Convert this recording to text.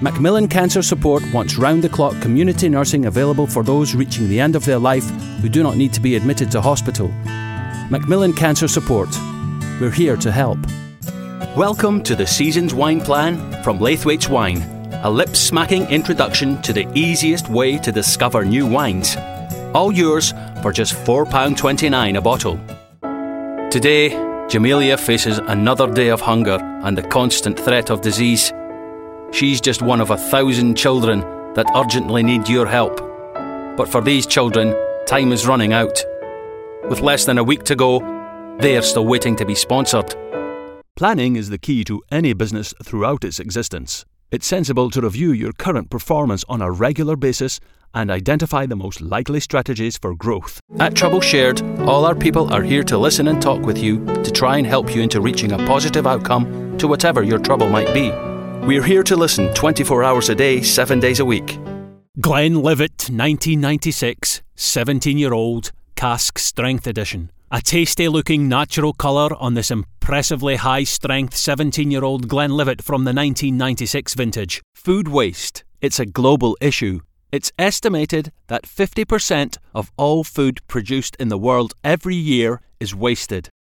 Macmillan Cancer Support wants round-the-clock community nursing available for those reaching the end of their life who do not need to be admitted to hospital. Macmillan Cancer Support. We're here to help. Welcome to the Season's Wine Plan from Laithwaite's Wine, a lip-smacking introduction to the easiest way to discover new wines. All yours for just £4.29 a bottle. Today, Jamelia faces another day of hunger and the constant threat of disease. She's just one of 1,000 children that urgently need your help. But for these children, time is running out. With less than a week to go, they're still waiting to be sponsored. Planning is the key to any business throughout its existence. It's sensible to review your current performance on a regular basis and identify the most likely strategies for growth. At Trouble Shared, all our people are here to listen and talk with you to try and help you into reaching a positive outcome to whatever your trouble might be. We're here to listen 24 hours a day, 7 days a week. Glenlivet 1996, 17-year-old, Cask Strength Edition. A tasty-looking natural colour on this impressively high-strength 17-year-old Glenlivet from the 1996 vintage. Food waste. It's a global issue. It's estimated that 50% of all food produced in the world every year is wasted.